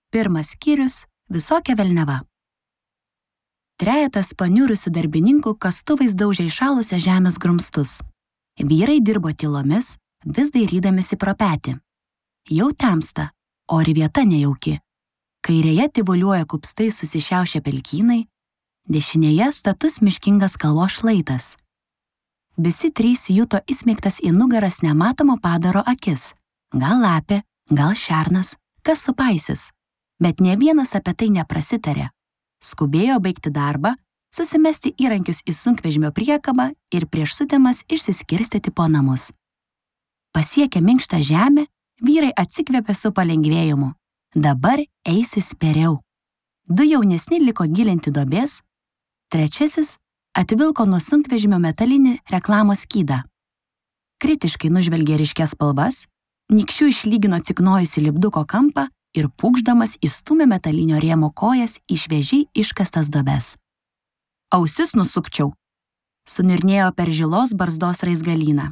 Pirmas skyrius – visokia velniava. Trejetas paniurusių darbininkų kastuvais daužė įšalusią žemės grumstus. Vyrai dirbo tylomis, vis dairydamisi pro petį. Jau temsta, ori vieta nejauki. Kairėje tyvuliuoja kupstai susišiaušę pelkynai, dešinėje status miškingas kalvos šlaitas. Visi trys juto įsmeigtas į nugaras nematomo padaro akis. Gal lapė, gal šernas, kas supaisis. Bet nė vienas apie tai neprasitarė. Skubėjo baigti darbą, susimesti įrankius į sunkvežimio priekabą ir prieš sutemas išsiskirstyti po namus. Pasiekę minkštą žemę, vyrai atsikvėpė su palengvėjimu. Dabar eisi spėriau. 2 jaunesni liko gilinti duobės, 3 atvilko nuo sunkvežimio metalinį reklamos skydą. Kritiškai nužvelgė ryškias spalvas, nykščiu išlygino ciknojusi lipduko kampą ir pūkšdamas įstūmė metalinio rėmo kojas į šviežiai iškastas duobes. Ausis nusukčiau, sunirnėjo per žilos barzdos raizgalyną.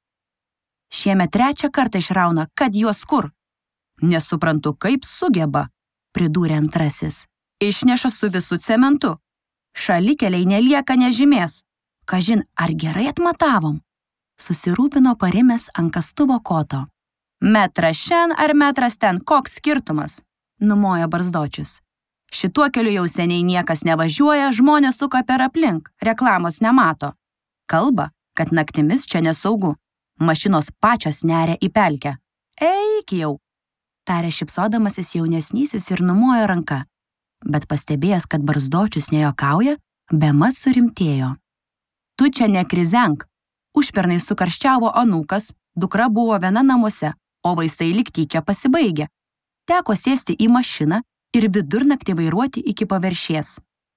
Šiemet 3 kartą išrauna, kad juos kur? Nesuprantu, kaip sugeba, pridūrė antrasis. Išneša su visu cementu. Šalikeliai nelieka nežymės. Kažin, ar gerai atmatavom? Susirūpino parimęs ant kastuvo koto. Metras šen ar metras ten, koks skirtumas? Numojo barzdočius. Šituo keliu jau seniai niekas nevažiuoja, žmonės suka per aplink, reklamos nemato. Kalba, kad naktimis čia nesaugu. Mašinos pačios neria į pelkę. Eik jau, tarė šipsodamasis jaunesnysis ir numojo ranka. Bet pastebėjęs, kad barzdočius nejuokauja, bemat surimtėjo. Tu čia nekrizenk. Užpernai sukarščiavo anūkas, dukra buvo viena namuose, o vaistai lyg tyčia pasibaigė. Teko sėsti į mašiną ir vidurnaktį vairuoti iki paviršies.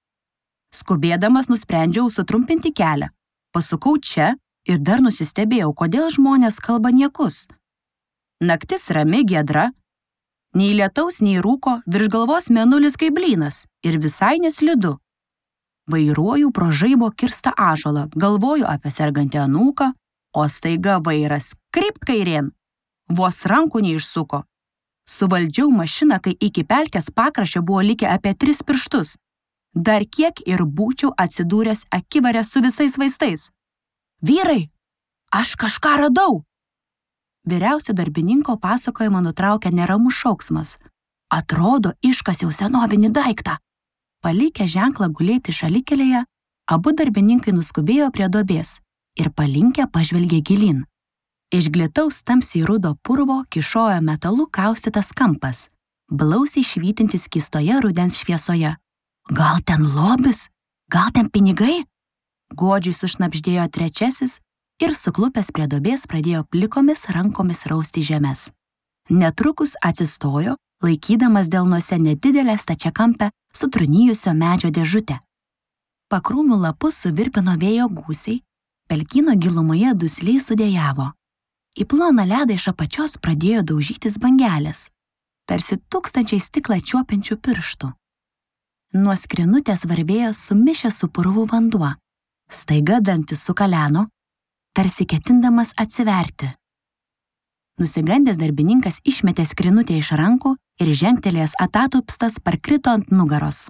Skubėdamas nusprendžiau sutrumpinti kelią. Pasukau čia ir dar nusistebėjau, kodėl žmonės kalba niekus. Naktis rami giedra, nei lietaus, nei rūko, virš galvos mėnulis kaip blynas ir visai neslidu. Vairuoju pro žaibo kirstą ąžuolą, galvoju apie sergantį anūką, o staiga vairas krypt kairėn. Vos rankų neišsuko. Suvaldžiau mašiną, kai iki pelkės pakraščio buvo likę apie 3 pirštus. Dar kiek ir būčiau atsidūręs akivarę su visais vaistais. Vyrai, aš kažką radau. Vyriausio darbininko pasakojimą nutraukė neramus šauksmas. Atrodo, iškasiau senovinį daiktą. Palikę ženklą gulėti šalikelėje, abu darbininkai nuskubėjo prie duobės ir palinkę pažvelgė gilyn. Iš glitaus tamsiai rudo purvo kyšojo metalu kaustytas kampas, blausiai švytintis skystoje rudens šviesoje. Gal ten lobis? Gal ten pinigai? Godžiai sušnabždėjo trečiasis ir suklupęs prie duobės pradėjo plikomis rankomis rausti žemes. Netrukus atsistojo, laikydamas delnuose nedidelę stačiakampę sutrūnijusio medžio dėžutę. Pakrūmių lapus suvirpino vėjo gūsiai, pelkyno gilumoje dusliai sudėjavo. Į ploną ledą iš apačios pradėjo daužytis bangelės, tarsi tūkstančiai stiklą čiuopiančių pirštų. Nuo skrinutės varvėjo sumišęs su purvu vanduo. Staiga dantis sukaleno, tarsi ketindamas atsiverti. Nusigandęs darbininkas išmetė skrinutę iš rankų ir žengtelėjęs atatupstas parkrito ant nugaros.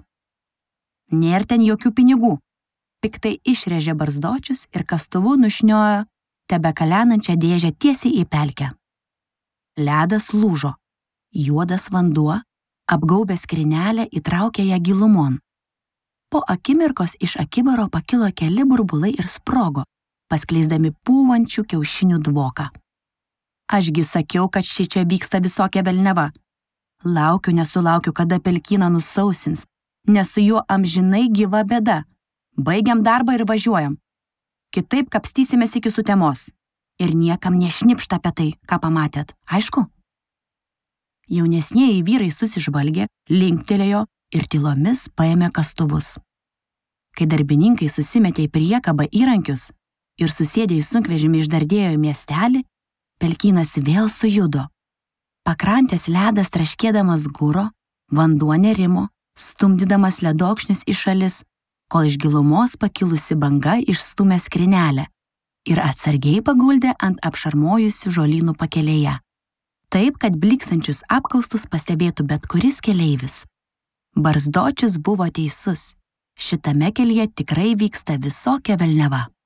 Nėr ten jokių pinigų. Piktai išrėžė barzdočius ir kastuvu nušniojo tebekalenančią dėžę tiesiai į pelkę. Ledas lūžo. Juodas vanduo, apgaubęs skrinelę, įtraukė ją gilumon. Po akimirkos iš akibaro pakilo keli burbulai ir sprogo, paskleisdami pūvančių kiaušinių dvoką. Ašgi sakiau, kad šičia vyksta visokia velniava. Laukiu, nesulaukiu, kada pelkyną nusausins, nes su juo amžinai gyva bėda. Baigiam darbą ir važiuojam. Kitaip kapstysimės iki sutemos. Ir niekam nešnipšta apie tai, ką pamatėt, aišku? Jaunesnieji vyrai susižvalgė, linktelėjo ir tylomis paėmė kastuvus. Kai darbininkai susimetė į priekabą įrankius ir susėdė į sunkvežimį išdardėjo į miestelį, pelkynas vėl sujudo. Pakrantės ledas traškėdamas guro, vanduo nerimo, stumdydamas ledokšnius į šalis, kol iš gilumos pakilusi banga išstūmė skrinelę ir atsargiai paguldė ant apšarmojusių žolynų pakelėje. taip, kad bliksančius apkaustus pastebėtų bet kuris keleivis. Barzdočius buvo teisus. Šitame kelyje tikrai vyksta visokia velniava.